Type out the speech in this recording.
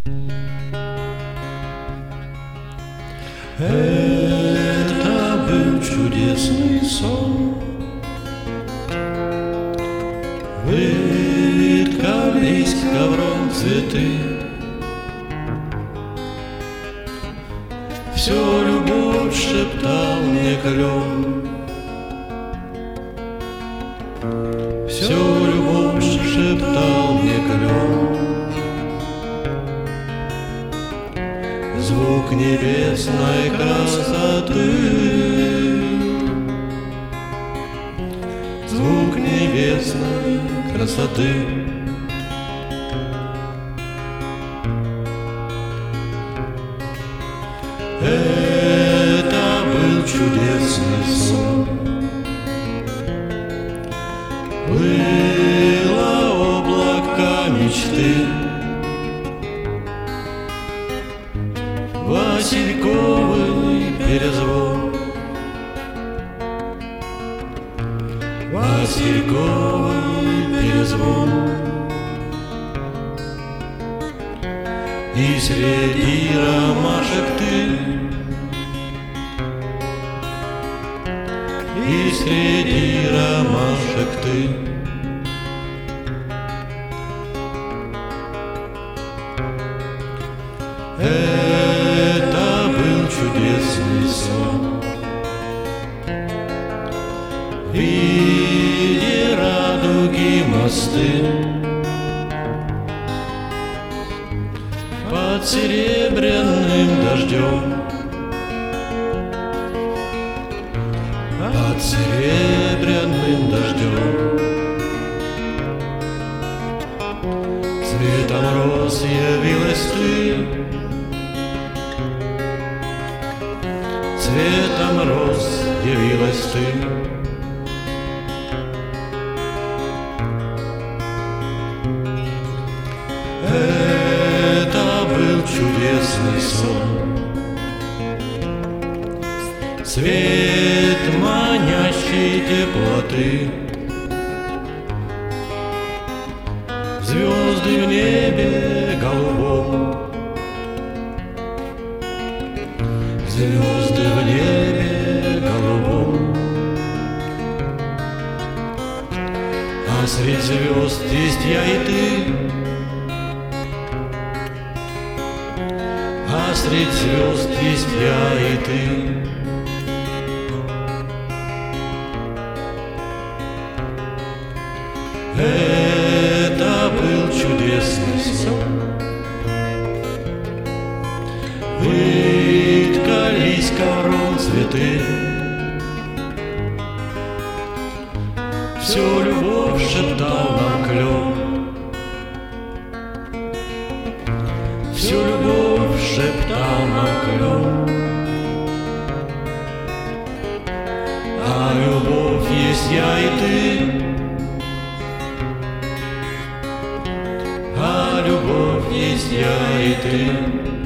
Это был чудесный сон. Выткались ковром цветы. Всё любовь шептал мне клен. Всё любовь шептал мне клен. Звук небесной красоты. Звук небесной красоты. Это был чудесный сон. Было облако мечты. Васильковый перезвон. Васильковый перезвон. И среди ромашек ты. И среди ромашек ты. Это был чудесный сон. В виде радуги мосты. Под серебряным дождем. Под серебряным дождем. Цветом роз явилась ты. Цветом роз явилась ты. Это был чудесный сон. Свет манящей теплоты. Звезды в небе голубом. Звезды в небе голубом. А средь звезд есть я и ты. А средь звезд есть я и ты. Это был чудесный сон. Выткались ковром цветы. Всю любовь шептал нам клен. Всю любовь шептал нам клен. А любовь есть я и ты. А любовь есть я и ты.